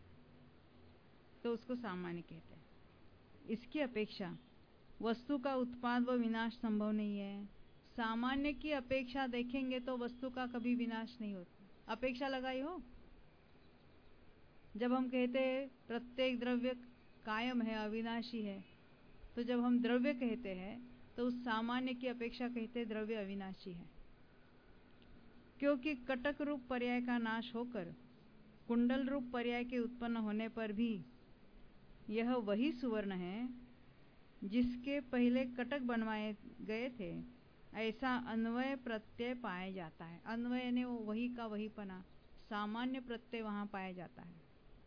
तो उसको सामान्य कहते हैं। इसकी अपेक्षा वस्तु का उत्पाद व विनाश संभव नहीं है। सामान्य की अपेक्षा देखेंगे तो वस्तु का कभी विनाश नहीं होता। अपेक्षा लगाई हो, जब हम कहते हैं प्रत्येक द्रव्य कायम है, अविनाशी है, तो जब हम द्रव्य कहते हैं तो उस सामान्य की अपेक्षा कहते हैं द्रव्य अविनाशी है। क्योंकि कटक रूप पर्याय का नाश होकर कुंडल रूप पर्याय के उत्पन्न होने पर भी यह वही सुवर्ण है जिसके पहले कटक बनवाए गए थे, ऐसा अन्वय प्रत्यय पाया जाता है। अन्वय ने वो वही का वही पना, सामान्य प्रत्यय वहां पाया जाता है।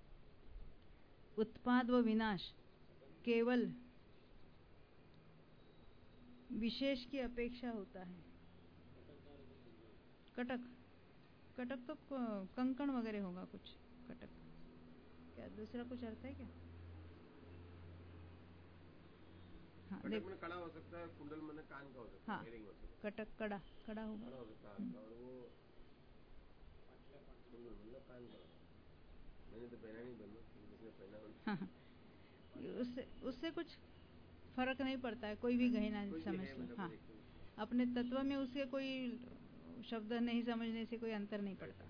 उत्पाद व विनाश केवल विशेष की अपेक्षा होता है। कटक कटक तो कंकण वगैरह होगा कुछ। कटक क्या दूसरा कुछ अर्थ है क्या? हाँ, कटक में कड़ा हो सकता है, कुंडल में कान का हो सकता है। हाँ, कटक कड़ा कड़ा होगा, कड़ा हो सकता है। और वो कुंडल मतलब कान का। मैंने तो पहना नहीं, बनना जिसने पहना। हाँ, उससे उससे कुछ फर्क नहीं पड़ता है, कोई भी गहना समझ लो। हाँ, अपने तत्व में उसके कोई शब्द नहीं समझने से कोई अंतर नहीं पड़ता।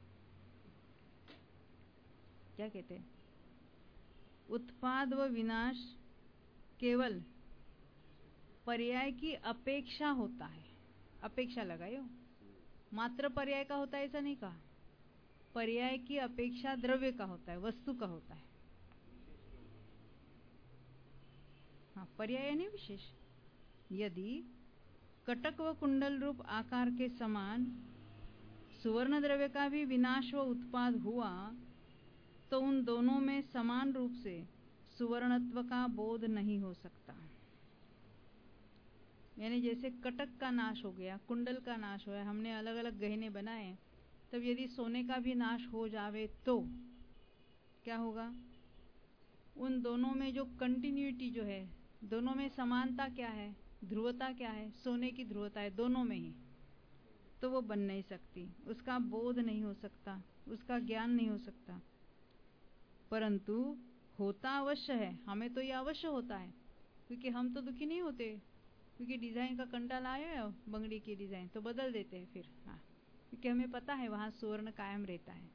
क्या कहते हैं? उत्पाद व विनाश केवल पर्याय की अपेक्षा होता है। अपेक्षा लगाए हो, मात्र पर्याय का होता है ऐसा नहीं कहा। पर्याय की अपेक्षा द्रव्य का होता है, वस्तु का होता है। हाँ, पर्याय नहीं विशेष। यदि कटक व कुंडल रूप आकार के समान सुवर्ण द्रव्य का भी विनाश व उत्पाद हुआ तो उन दोनों में समान रूप से सुवर्णत्व का बोध नहीं हो सकता। यानी जैसे कटक का नाश हो गया, कुंडल का नाश हुआ, हमने अलग अलग गहने बनाए, तब यदि सोने का भी नाश हो जावे तो क्या होगा? उन दोनों में जो कंटिन्यूटी जो है, दोनों में समानता क्या है, ध्रुवता क्या है? सोने की ध्रुवता है दोनों में ही, तो वो बन नहीं सकती, उसका बोध नहीं हो सकता, उसका ज्ञान नहीं हो सकता। परंतु होता अवश्य है, हमें तो ये अवश्य होता है, क्योंकि हम तो दुखी नहीं होते, क्योंकि डिजाइन का कंटा लाए हो बंगड़ी की डिजाइन तो बदल देते हैं फिर। हाँ, क्योंकि हमें पता है वहां सुवर्ण कायम रहता है।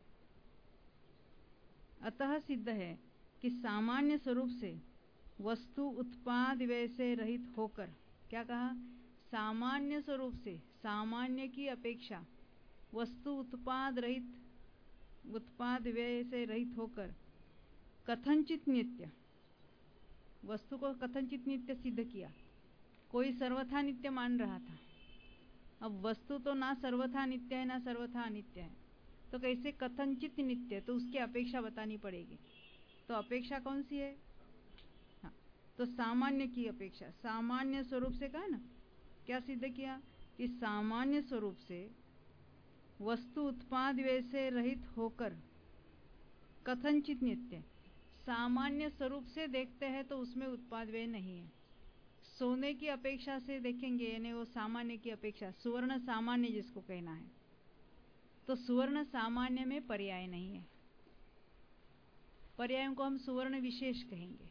अतः सिद्ध है कि सामान्य स्वरूप से वस्तु उत्पाद व्यय से रहित होकर, क्या कहा? सामान्य स्वरूप से, सामान्य की अपेक्षा वस्तु उत्पाद रहित, उत्पाद व्यय से रहित होकर कथनचित नित्य, वस्तु को कथनचित नित्य सिद्ध किया। कोई सर्वथा नित्य मान रहा था, अब वस्तु तो ना सर्वथा नित्य है ना सर्वथा अनित्य है, तो कैसे कथनचित नित्य? तो उसकी अपेक्षा बतानी पड़ेगी। तो अपेक्षा कौन सी है? हाँ, तो सामान्य की अपेक्षा, सामान्य स्वरूप से कहा ना, क्या सिद्ध किया? कि सामान्य स्वरूप से वस्तु उत्पाद व्यय से रहित होकर कथनचित नित्य, सामान्य स्वरूप से देखते हैं तो उसमें उत्पाद व्यय नहीं है। सोने की अपेक्षा से देखेंगे, यानी वो सामान्य की अपेक्षा, सुवर्ण सामान्य जिसको कहना है, तो सुवर्ण सामान्य में पर्याय नहीं है। पर्यायों को हम सुवर्ण विशेष कहेंगे।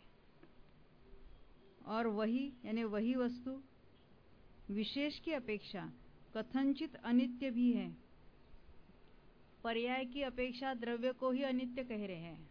और वही यानी वही वस्तु विशेष की अपेक्षा कथनचित अनित्य भी है। पर्याय की अपेक्षा द्रव्य को ही अनित्य कह रहे हैं।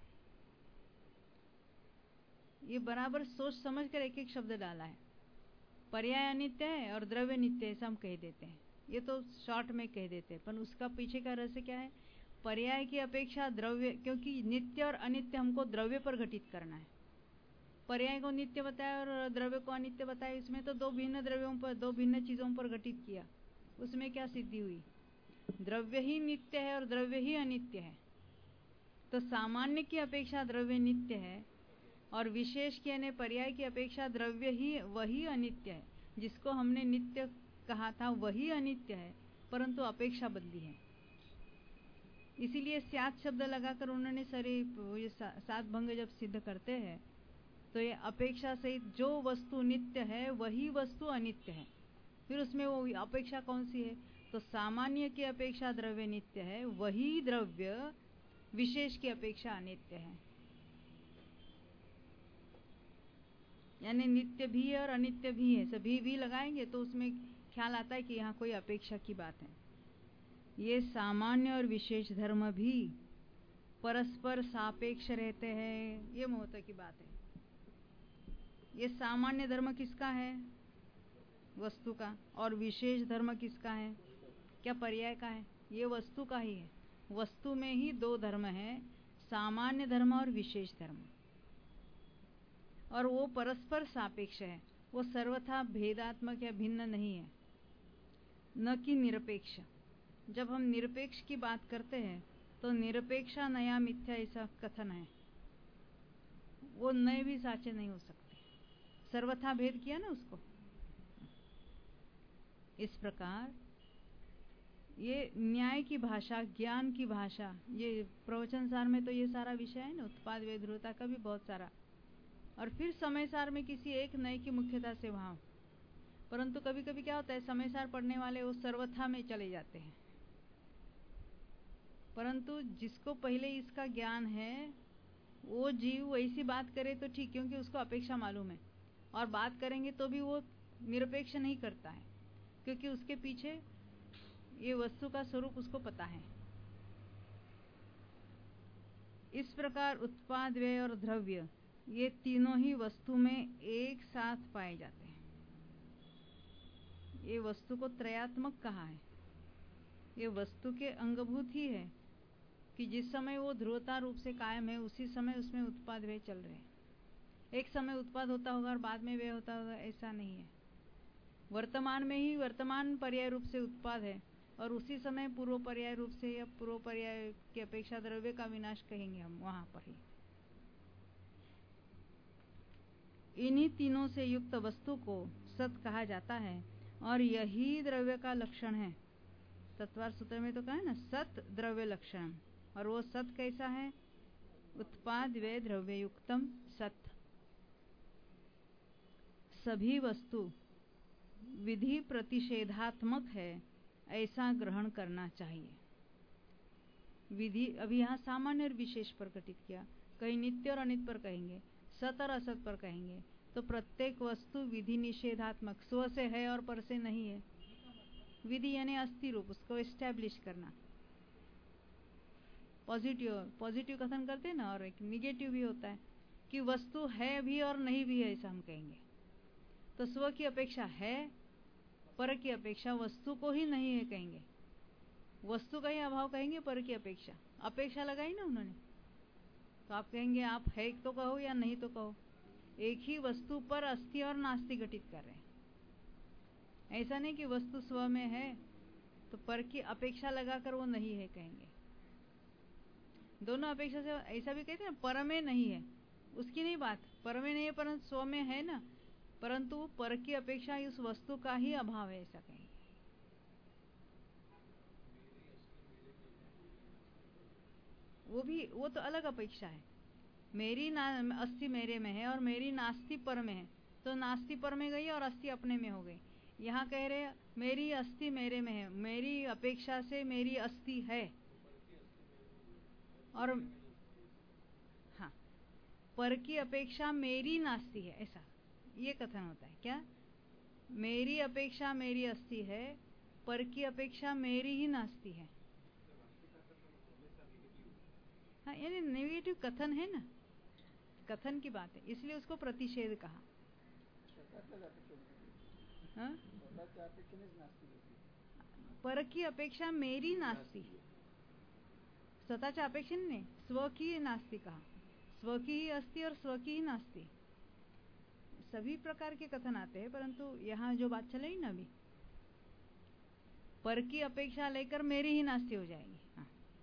ये बराबर सोच समझ कर एक एक शब्द डाला है। पर्याय अनित्य है और द्रव्य नित्य है, हम कह देते हैं, ये तो शॉर्ट में कह देते हैं, पर उसका पीछे का रहस्य क्या है? पर्याय की अपेक्षा द्रव्य, क्योंकि नित्य और अनित्य हमको द्रव्य पर घटित करना है। पर्याय को नित्य बताया और द्रव्य को अनित्य बताया, इसमें तो दो भिन्न द्रव्यों पर, दो भिन्न चीजों पर घटित किया। उसमें क्या सिद्धि हुई? द्रव्य ही नित्य है और द्रव्य ही अनित्य है। तो सामान्य की अपेक्षा द्रव्य नित्य है और विशेष की यानी पर्याय की अपेक्षा द्रव्य ही वही अनित्य है। जिसको हमने नित्य कहा था वही अनित्य है, परंतु अपेक्षा बदली है। इसीलिए स्यात् शब्द लगाकर उन्होंने सारे ये सात भंग जब सिद्ध करते हैं तो ये अपेक्षा सहित जो वस्तु नित्य है वही वस्तु अनित्य है। फिर उसमें वो अपेक्षा कौन सी है? तो सामान्य की अपेक्षा द्रव्य नित्य है, वही द्रव्य विशेष की अपेक्षा अनित्य है। यानी नित्य भी है और अनित्य भी है, सभी भी लगाएंगे तो उसमें ख्याल आता है कि यहाँ कोई अपेक्षा की बात है। ये सामान्य और विशेष धर्म भी परस्पर सापेक्ष रहते हैं, ये महत्व की बात है। ये सामान्य धर्म किसका है? वस्तु का। और विशेष धर्म किसका है? क्या पर्याय का है? ये वस्तु का ही है। वस्तु में ही दो धर्म है, सामान्य धर्म और विशेष धर्म, और वो परस्पर सापेक्ष है। वो सर्वथा भेदात्मक या भिन्न नहीं है, न कि निरपेक्ष। जब हम निरपेक्ष की बात करते हैं तो निरपेक्षा नया मिथ्या ऐसा कथन है, वो नए भी साचे नहीं हो सकते। सर्वथा भेद किया ना उसको। इस प्रकार ये न्याय की भाषा, ज्ञान की भाषा, ये प्रवचन सार में तो ये सारा विषय है ना, उत्पाद व ध्रुवता का भी बहुत सारा। और फिर समय सार में किसी एक नए की मुख्यता से वहां। परंतु कभी कभी क्या होता है, समय सार पढ़ने वाले वो सर्वथा में चले जाते हैं, परंतु जिसको पहले इसका ज्ञान है वो जीव वैसी बात करे तो ठीक, क्योंकि उसको अपेक्षा मालूम है। और बात करेंगे तो भी वो निरपेक्ष नहीं करता है, क्योंकि उसके पीछे ये वस्तु का स्वरूप उसको पता है। इस प्रकार उत्पाद, व्यय और द्रव्य ये तीनों ही वस्तु में एक साथ पाए जाते हैं। ये वस्तु को त्रयात्मक कहा है। ये वस्तु के अंगभूत ही है कि जिस समय वो ध्रुवता रूप से कायम है उसी समय उसमें उत्पाद व्यय चल रहे हैं। एक समय उत्पाद होता होगा और बाद में व्यय होता होगा, ऐसा नहीं है। वर्तमान में ही वर्तमान पर्याय रूप से उत्पाद है और उसी समय पूर्व पर्याय रूप से या पूर्व पर्याय की अपेक्षा द्रव्य का विनाश कहेंगे हम वहां पर ही। इन्हीं तीनों से युक्त वस्तु को सत कहा जाता है और यही द्रव्य का लक्षण है। तत्वार सूत्र में तो कहा है ना, सत द्रव्य लक्षण। और वो सत कैसा है? उत्पाद व्यय द्रव्य युक्तम सत। सभी वस्तु विधि प्रतिषेधात्मक है ऐसा ग्रहण करना चाहिए। विधि अभी यहाँ सामान्य और विशेष पर घटित किया, कहीं नित्य और अनित्य पर कहेंगे, सत और असत पर कहेंगे। तो प्रत्येक वस्तु विधि निषेधात्मक, स्व से है और पर से नहीं है। विधि यानी अस्थि रूप, उसको एस्टैब्लिश करना। पॉजिटिव पॉजिटिव कथन करते हैं ना, और एक निगेटिव भी होता है कि वस्तु है भी और नहीं भी है, ऐसा हम कहेंगे। तो स्व की अपेक्षा है, पर की अपेक्षा वस्तु को ही नहीं है कहेंगे। वस्तु का ही अभाव कहेंगे, पर की अपेक्षा। अपेक्षा लगाई ना उन्होंने, तो आप कहेंगे आप है तो कहो या नहीं तो कहो, एक ही वस्तु पर अस्थि और नास्ति घटित कर रहे हैं। ऐसा नहीं कि वस्तु स्व में है तो पर की अपेक्षा लगाकर वो नहीं है कहेंगे। दोनों अपेक्षा से ऐसा भी कहते हैं, पर में नहीं है उसकी नहीं बात, पर में नहीं है परंतु स्व में है ना, परंतु पर की अपेक्षा उस वस्तु का ही अभाव है, ऐसा कहेंगे। वो भी वो तो अलग अपेक्षा है। मेरी ना अस्थि मेरे में है और मेरी नास्ति पर में है, तो नास्ति पर में गई और अस्थि अपने में हो गई। यहाँ कह रहे मेरी अस्थि मेरे में है, मेरी अपेक्षा से मेरी अस्थि है। और हाँ, पर की अपेक्षा मेरी नास्ति है, ऐसा ये कथन होता है। क्या? मेरी अपेक्षा मेरी अस्थि है, पर की अपेक्षा मेरी ही नास्ति है। हाँ, यानी नेगेटिव कथन है ना, कथन की बात है, इसलिए उसको प्रतिषेध कहा। हाँ? पर की अपेक्षा मेरी नास्ति, स्वतःच्या अपेक्षेने स्व की नास्ति कहा। स्व की ही अस्थि और स्व की ही नास्ति, सभी प्रकार के कथन आते हैं, परंतु यहाँ जो बात चलेगी ना अभी, पर की अपेक्षा लेकर मेरी ही नास्ति हो जाएगी। हाँ।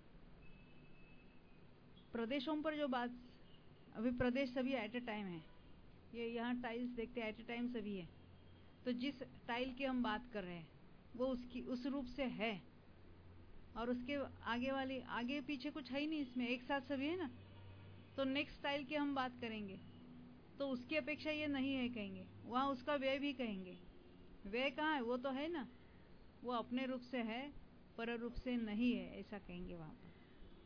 प्रदेशों पर जो बात, अभी प्रदेश सभी एट ए टाइम है, ये यहाँ टाइल्स देखते एट ए टाइम सभी है, तो जिस टाइल की हम बात कर रहे हैं वो उसकी उस रूप से है, और उसके आगे वाली आगे पीछे कुछ है ही नहीं, इसमें एक साथ सभी है ना। तो नेक्स्ट टाइल की हम बात करेंगे तो उसकी अपेक्षा ये नहीं है कहेंगे, वहां उसका व्यय भी कहेंगे। वे कहाँ है? वो तो है ना, वो अपने रूप से है, पर रूप से नहीं है, ऐसा कहेंगे वहां पर।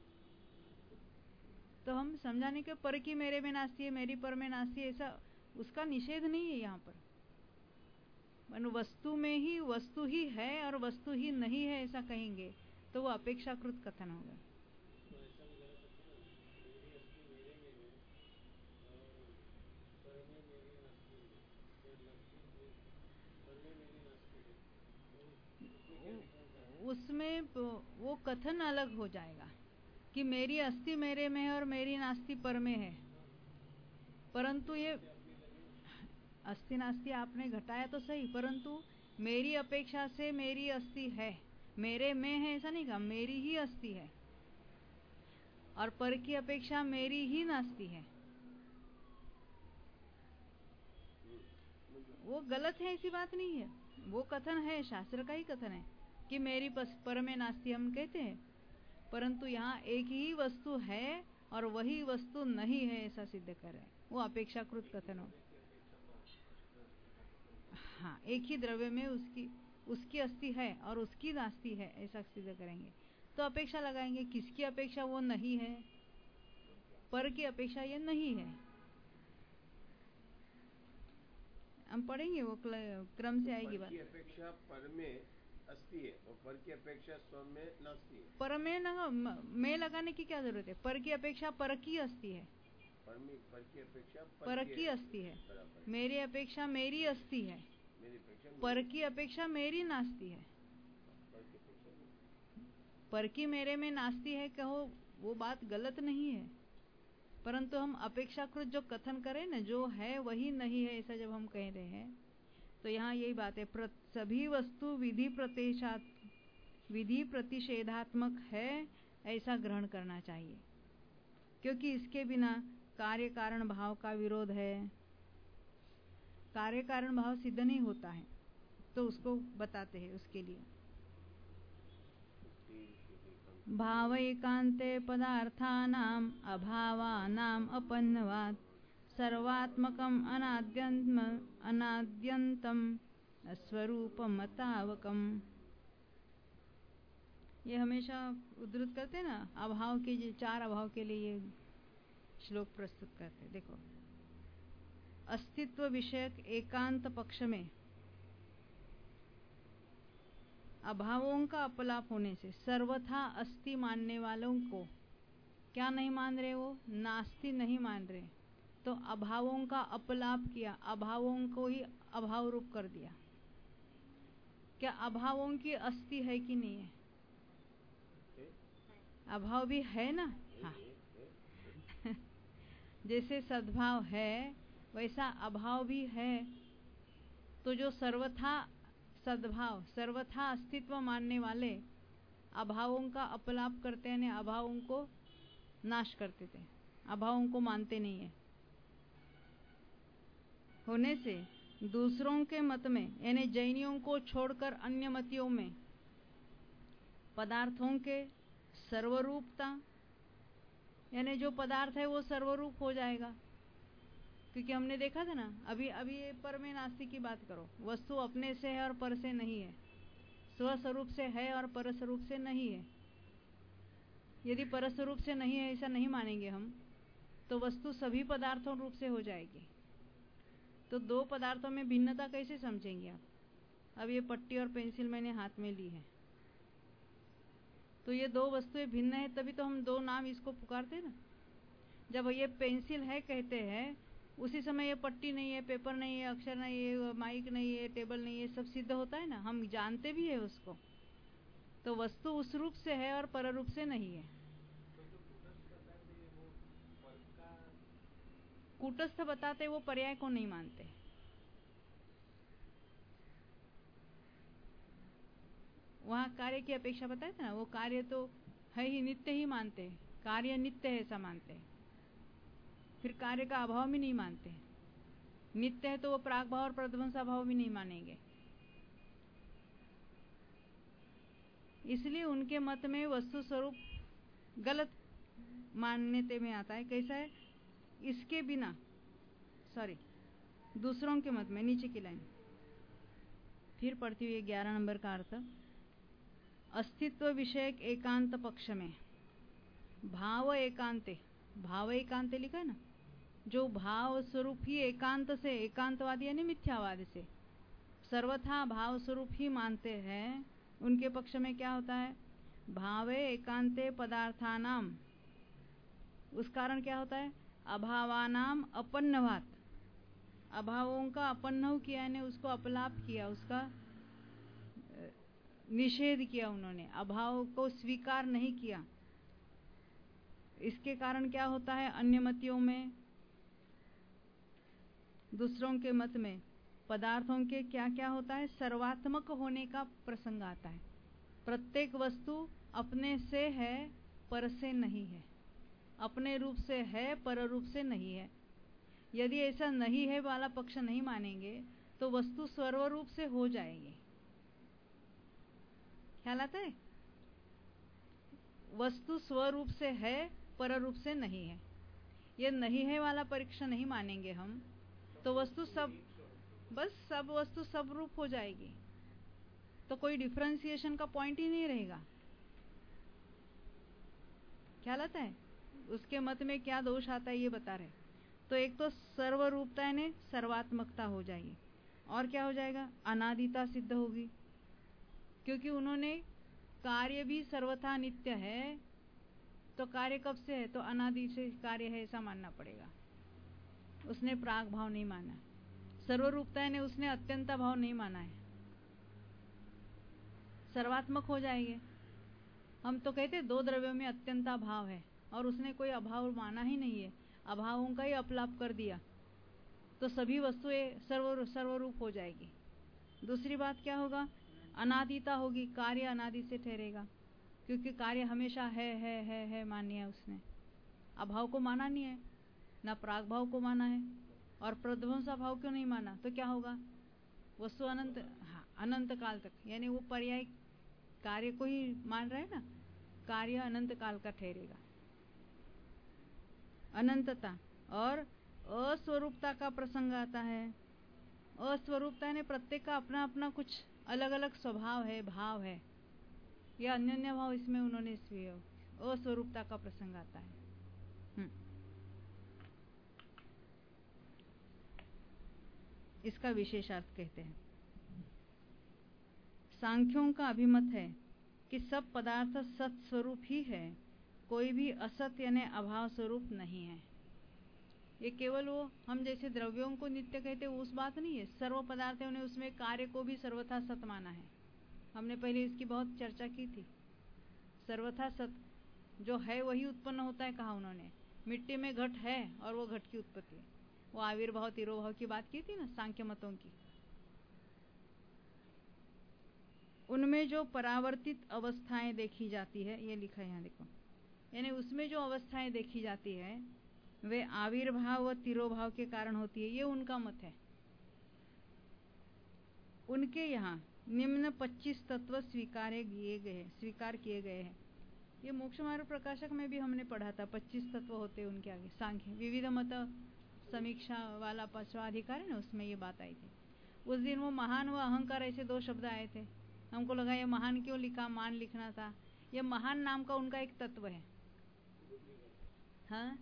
तो हम समझाने के पर की मेरे में नास्ती है, मेरी पर में नास्ती है, ऐसा उसका निषेध नहीं है यहाँ पर। मन वस्तु में ही वस्तु ही है और वस्तु ही नहीं है ऐसा कहेंगे तो वो अपेक्षाकृत कथन होगा। उसमें वो कथन अलग हो जाएगा कि मेरी अस्थि मेरे में है और मेरी नास्ति पर में है, परंतु ये अस्थि नास्ति आपने घटाया तो सही, परंतु मेरी अपेक्षा से मेरी अस्थि है, मेरे में है ऐसा नहीं कहा, मेरी ही अस्थि है, और पर की अपेक्षा मेरी ही नास्ति है। वो गलत है ऐसी बात नहीं है, वो कथन है, शास्त्र का ही कथन है कि मेरी पर में नास्ति हम कहते हैं, परंतु यहाँ एक ही वस्तु है और वही वस्तु नहीं है ऐसा सिद्ध कर रहे हैं, वो अपेक्षाकृत कथन हो। हाँ, एक ही द्रव्य में उसकी उसकी अस्थि है और उसकी नास्ति है ऐसा सिद्ध करेंगे तो अपेक्षा लगाएंगे, किसकी अपेक्षा वो नहीं है, पर की अपेक्षा ये नहीं है। हम पढ़ेंगे, वो क्रम से आएगी बात। पर की अपेक्षा पर में अस्थि है और पर की अपेक्षा स्व में नास्ति है। पर में ना में लगाने की क्या जरूरत है, पर की अपेक्षा पर की अस्थि है, पर, में, पर की अपेक्षा पर, पर की अस्थि है, मेरी अपेक्षा मेरी अस्थि है, पर की अपेक्षा मेरी नास्ति है। पर की मेरे में नास्ति है कहो, वो बात गलत नहीं है, परंतु हम अपेक्षाकृत जो कथन करें ना, जो है वही नहीं है ऐसा जब हम कह रहे हैं तो यहाँ यही बात है, सभी वस्तु विधि प्रतिषेधात्मक विधि प्रतिषेधात्मक है ऐसा ग्रहण करना चाहिए, क्योंकि इसके बिना कार्य कारण भाव का विरोध है, कार्य कारण भाव सिद्ध नहीं होता है, तो उसको बताते हैं उसके लिए। भाव एकांते पदार्थानाम अभावानाम अपन्नवात् सर्वात्मकम अनाद्यंतम अनाद्यंतम स्वरूपम अतावकम। ये हमेशा उद्धृत करते हैं ना, अभाव के चार अभाव के लिए ये श्लोक प्रस्तुत करते हैं। देखो, अस्तित्व विषयक एकांत पक्ष में अभावों का अपलाप होने से सर्वथा अस्ति मानने वालों को क्या नहीं मान रहे, वो नास्ति नहीं मान रहे, तो अभावों का अपलाप किया, अभावों को ही अभाव रूप कर दिया। क्या अभावों की अस्ति है कि नहीं है? अभाव भी है ना। हाँ जैसे सद्भाव है वैसा अभाव भी है, तो जो सर्वथा सद्भाव सर्वथा अस्तित्व मानने वाले अभावों का अपलाप करते हैं, अभावों को नाश करते थे, अभावों को मानते नहीं है, होने से दूसरों के मत में यानी जैनियों को छोड़कर अन्य मतियों में पदार्थों के सर्वरूपता यानी जो पदार्थ है वो सर्वरूप हो जाएगा, क्योंकि हमने देखा था ना अभी अभी ये पर में नास्ति की बात करो, वस्तु अपने से है और पर से नहीं है, स्वस्वरूप से है और पर स्वरूप से नहीं है। यदि पर स्वरूप से नहीं है ऐसा नहीं मानेंगे हम, तो वस्तु सभी पदार्थों रूप से हो जाएगी। तो दो पदार्थों में भिन्नता कैसे समझेंगे आप? अब ये पट्टी और पेंसिल मैंने हाथ में ली है, तो ये दो वस्तुएं भिन्न है, तभी तो हम दो नाम इसको पुकारते ना। जब ये पेंसिल है कहते हैं, उसी समय ये पट्टी नहीं है, पेपर नहीं है, अक्षर नहीं है, माइक नहीं है, टेबल नहीं है, सब सिद्ध होता है ना, हम जानते भी है उसको। तो वस्तु उस रूप से है और पर रूप से नहीं है। कूटस्थ बताते वो पर्याय को नहीं मानते। वहाँ कार्य की अपेक्षा बताए थे ना, वो कार्य तो है ही, नित्य ही मानते हैं, कार्य नित्य है ऐसा मानते हैं, फिर कार्य का अभाव भी नहीं मानते। नित्य है तो वो प्राग भाव और प्रध्वंस भाव भी नहीं मानेंगे। इसलिए उनके मत में वस्तु स्वरूप गलत मान्यते में आता है। कैसा है? इसके बिना, सॉरी दूसरों के मत में, नीचे की लाइन, फिर पढ़ती हुई ग्यारह नंबर का अर्थ, अस्तित्व विषयक एकांत पक्ष में भाव एकांते, भाव एकांते लिखा है ना, जो भाव स्वरूप ही एकांत से, एकांतवादी यानी मिथ्यावाद से सर्वथा भाव स्वरूप ही मानते हैं, उनके पक्ष में क्या होता है, भावे एकांते पदार्थानाम, उस कारण क्या होता है, अभावानाम अपन्नवात, अभावों का अपन्नव किया, यानी उसको अपलाप किया, उसका निषेध किया उन्होंने, अभाव को स्वीकार नहीं किया। इसके कारण क्या होता है, अन्य मतियों में, दूसरों के मत में पदार्थों के क्या क्या होता है, सर्वात्मक होने का प्रसंग आता है। प्रत्येक वस्तु अपने से है, पर से नहीं है, अपने रूप से है, पर रूप से नहीं है। यदि ऐसा नहीं है वाला पक्ष नहीं मानेंगे तो वस्तु सर्वरूप से हो जाएगी। ख्याल आता है, वस्तु स्वरूप से है, पर रूप से नहीं है। ये नहीं है वाला परीक्षा नहीं मानेंगे हम तो वस्तु सब, बस सब वस्तु सब रूप हो जाएगी, तो कोई डिफरेंशिएशन का पॉइंट ही नहीं रहेगा। ख्याल आता है, उसके मत में क्या दोष आता है ये बता रहे। तो एक तो सर्वरूपता यानी सर्वात्मकता हो जाएगी, और क्या हो जाएगा, अनादिता सिद्ध होगी, क्योंकि उन्होंने कार्य भी सर्वथा नित्य है, तो कार्य कब से है, तो अनादि से कार्य है ऐसा मानना पड़ेगा। उसने प्राग भाव नहीं माना, सर्वरूपता ने उसने अत्यंता भाव नहीं माना है, सर्वात्मक हो जाएंगे। हम तो कहते दो द्रव्यों में अत्यंता भाव है, और उसने कोई अभाव माना ही नहीं है, अभावों का ही अपलाप कर दिया, तो सभी वस्तुएं सर्व सर्वरूप हो जाएगी। दूसरी बात क्या होगा, अनादिता होगी, कार्य अनादि से ठहरेगा, क्योंकि कार्य हमेशा है है है है मानी है उसने, अभाव को माना नहीं है, ना प्राग भाव को माना है, और प्रध्वंसा भाव क्यों नहीं माना, तो क्या होगा, वस्तु अनंत, हाँ अनंत काल तक, यानी वो पर्याय कार्य को ही मान रहा है ना, कार्य अनंत काल का ठहरेगा। अनंतता और अस्वरूपता का प्रसंग आता है। अस्वरूपता ने प्रत्येक का अपना अपना कुछ अलग अलग स्वभाव है, भाव है, या अन्योन्य भाव इसमें उन्होंने अस्वरूपता का प्रसंग आता है। हुँ। इसका विशेषार्थ कहते हैं। सांख्यों का अभिमत है कि सब पदार्थ सत स्वरूप ही है, कोई भी असत यानी अभाव स्वरूप नहीं है। ये केवल वो हम जैसे द्रव्यों को नित्य कहते हैं उस बात नहीं है, सर्व पदार्थों ने उसमें कार्य को भी सर्वथा सत माना है। हमने पहले इसकी बहुत चर्चा की थी। सर्वथा सत जो है वही उत्पन्न होता है, कहा उन्होंने, मिट्टी में घट है और वो घट की उत्पत्ति है। वो आविर्भाव तिरोभाव की बात की थी ना सांख्य मतों की। उनमें जो परावर्तित अवस्थाएं देखी जाती है, ये लिखा है यहाँ देखो, यानी उसमें जो अवस्थाएं देखी जाती है वे आविर्भाव व तिरोभाव के कारण होती है, ये उनका मत है। उनके यहाँ निम्न पच्चीस तत्व स्वीकार किए गए स्वीकार किए गए हैं। ये मोक्ष मार्ग प्रकाशक में भी हमने पढ़ा था, पच्चीस तत्व होते हैं उनके आगे। सांख्य विविध मत समीक्षा वाला पांचवाधिकार है ना, उसमें ये बात आई थी। उस दिन वो महान व अहंकार ऐसे दो शब्द आए थे, हमको लगा ये महान क्यों लिखा, मान लिखना था। ये महान नाम का उनका एक तत्व है। हाँ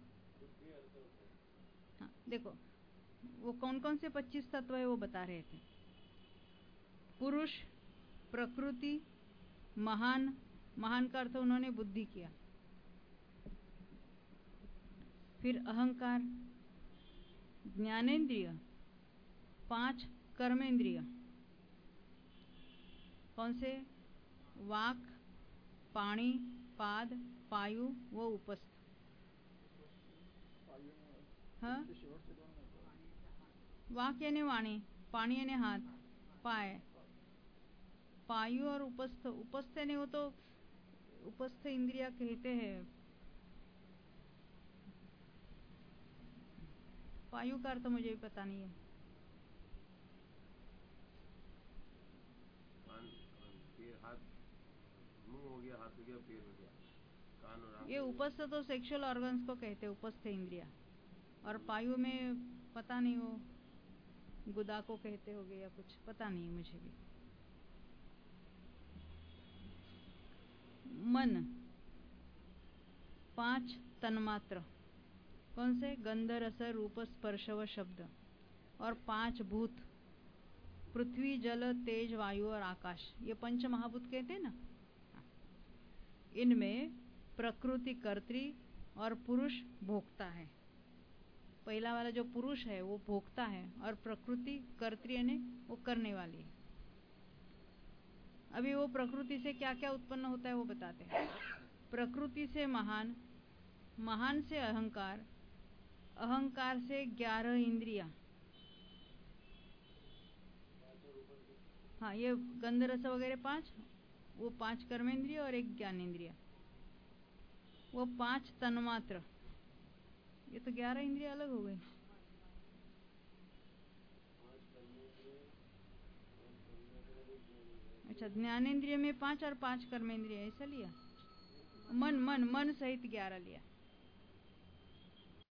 हाँ, देखो वो कौन कौन से पच्चीस तत्व है वो बता रहे थे। पुरुष, प्रकृति, महान, महान का अर्थ उन्होंने बुद्धि किया, फिर अहंकार, ज्ञानेंद्रिय, पांच कर्मेंद्रिय, कौन से, वाक, पाणी, पाद, पायु व उपस्थ। हाँ, वाक यानी वाणी, पाणी यानी हाथ, पाय, पायु और उपस्थ। उपस्थ यानी वो तो उपस्थ इंद्रिया कहते हैं, पायु का अर्थ मुझे भी पता नहीं है। हाथ, मुंह हो गया, हाथ हो गया, पैर हो गया, कान और आंख। ये उपस्थ तो सेक्सुअल ऑर्गन्स को कहते हैं, उपस्थ इंद्रिया। और पायु में पता नहीं, वो गुदा को कहते होगे या कुछ, पता नहीं मुझे भी। मन, पांच तन्मात्र, कौन से? गंध, रस, रूप, स्पर्श व शब्द, और पांच भूत, पृथ्वी, जल, तेज, वायु और आकाश, ये पंच महाभूत कहते हैं ना। इनमें प्रकृति कर्त्री और पुरुष भोक्ता है। पहला वाला जो पुरुष है वो भोक्ता है और प्रकृति कर्त्री यानी वो करने वाली है। अभी वो प्रकृति से क्या क्या उत्पन्न होता है वो बताते हैं। प्रकृति से महान, महान से अहंकार, अहंकार से ग्यारह इंद्रिया। हाँ, ये गंध रस वगैरह पांच, वो पांच कर्मेंद्रिय और एक ज्ञानेंद्रिय, वो पांच तन्मात्र, ये तो ग्यारह इंद्रिय अलग हो गई। अच्छा, ज्ञानेंद्रिय में पांच और पांच कर्मेंद्रिय ऐसा लिया। मन मन मन सहित ग्यारह लिया।